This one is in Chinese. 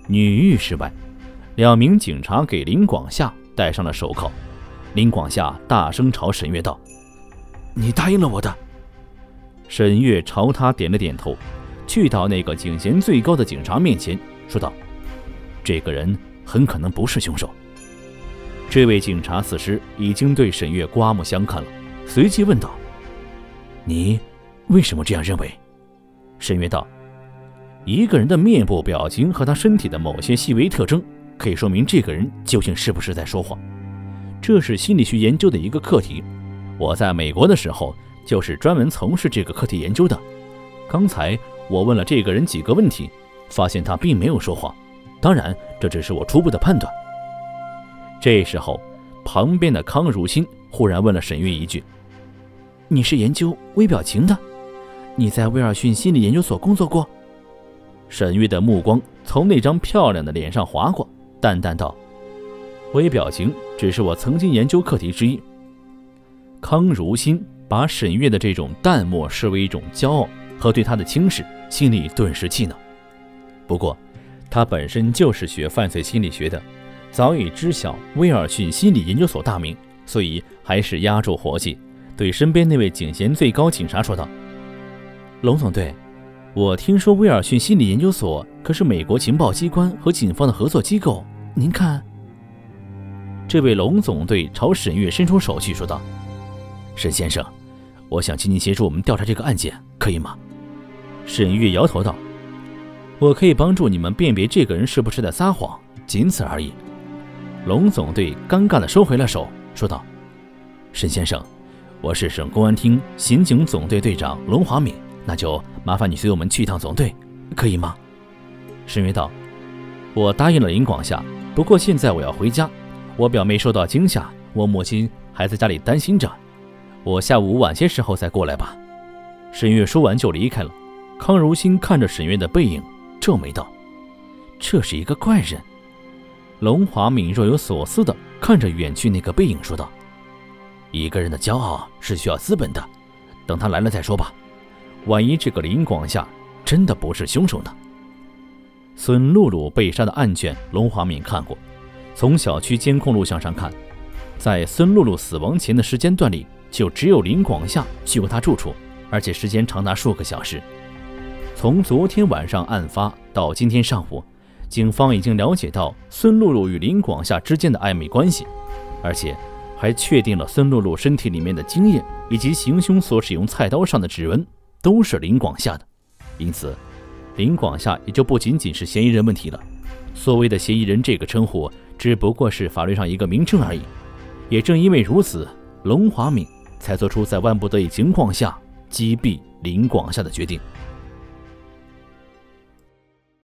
女浴室外，2名警察给林广夏戴上了手铐。林广夏大声朝沈月道：“你答应了我的。”沈月朝他点了点头，去到那个警衔最高的警察面前说道：“这个人很可能不是凶手。”这位警察此时已经对沈月刮目相看了，随即问道：“你为什么这样认为？”沈月道：“一个人的面部表情和他身体的某些细微特征，可以说明这个人究竟是不是在说谎。这是心理学研究的一个课题，我在美国的时候就是专门从事这个课题研究的。刚才我问了这个人几个问题，发现他并没有说谎，当然这只是我初步的判断。”这时候旁边的康如新忽然问了沈月一句：“你是研究微表情的？你在威尔逊心理研究所工作过？”沈月的目光从那张漂亮的脸上划过，淡淡道：“微表情只是我曾经研究课题之一。”康如新把沈月的这种淡漠视为一种骄傲和对他的轻视，心里顿时气恼。不过他本身就是学犯罪心理学的，早已知晓威尔逊心理研究所大名，所以还是压住火气，对身边那位警衔最高警察说道：“龙总队，我听说威尔逊心理研究所可是美国情报机关和警方的合作机构，您看？”这位龙总队朝沈月伸出手去说道：“沈先生，我想请你协助我们调查这个案件，可以吗？”沈月摇头道：“我可以帮助你们辨别这个人是不是在撒谎，仅此而已。”龙总队尴尬地收回了手，说道：“沈先生，我是省公安厅刑警总队队长龙华敏，那就麻烦你随我们去一趟总队，可以吗？”沈月道：“我答应了林广夏，不过现在我要回家，我表妹受到惊吓，我母亲还在家里担心着，我下午晚些时候再过来吧。”沈月说完就离开了。康如新看着沈月的背影，皱眉道：“这是一个怪人。”龙华敏若有所思地看着远去那个背影说道：“一个人的骄傲是需要资本的，等他来了再说吧。万一这个林广夏真的不是凶手呢？”孙露露被杀的案卷龙华敏看过，从小区监控录像上看，在孙露露死亡前的时间段里，就只有林广夏去过她住处，而且时间长达数个小时。从昨天晚上案发到今天上午，警方已经了解到孙露露与林广夏之间的暧昧关系，而且还确定了孙露露身体里面的精液以及行凶所使用菜刀上的指纹都是林广夏的，因此林广夏也就不仅仅是嫌疑人问题了。所谓的嫌疑人这个称呼只不过是法律上一个名称而已。也正因为如此，龙华敏才做出在万不得已情况下击毙林广夏的决定。